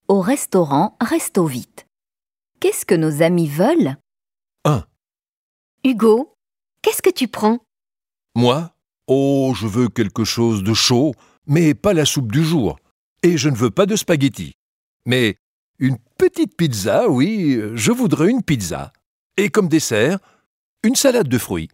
au restaurant Resto Vite. Qu'est-ce que nos amis veulent? 1. Hugo, qu'est-ce que tu prends? Moi? Oh, je veux quelque chose de chaud, mais pas la soupe du jour. Et je ne veux pas de spaghettis. Mais une petite pizza, oui, je voudrais une pizza. Et comme dessert, une salade de fruits.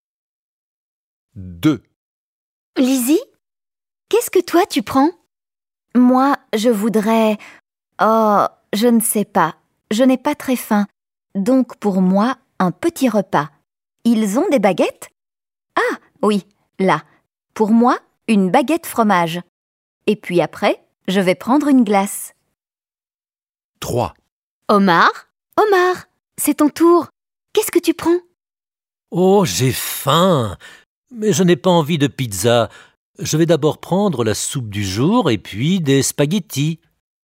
2. Lizzie, qu'est-ce que toi tu prends? Moi, je voudrais… Oh, je ne sais pas. Je n'ai pas très faim. Donc pour moi, un petit repas. Ils ont des baguettes? Ah, oui, là. Pour moi, une baguette fromage. Et puis après, je vais prendre une glace. 3. Omar, c'est ton tour. Qu'est-ce que tu prends? Oh, j'ai faim! Mais je n'ai pas envie de pizza. Je vais d'abord prendre la soupe du jour et puis des spaghettis.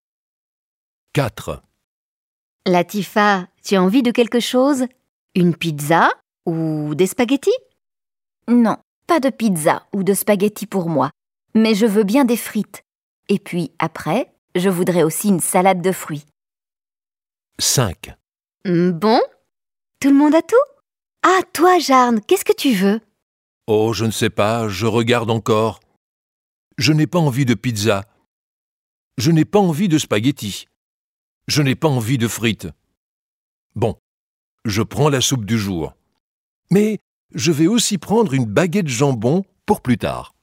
4. Latifa, tu as envie de quelque chose? Une pizza ou des spaghettis? Non, pas de pizza ou de spaghettis pour moi. Mais je veux bien des frites. Et puis après, je voudrais aussi une salade de fruits. 5. Bon, tout le monde a tout? Ah, toi, Jarne, qu'est-ce que tu veux? Oh, je ne sais pas, je regarde encore. Je n'ai pas envie de pizza. Je n'ai pas envie de spaghettis. Je n'ai pas envie de frites. Bon, je prends la soupe du jour. Mais je vais aussi prendre une baguette jambon pour plus tard.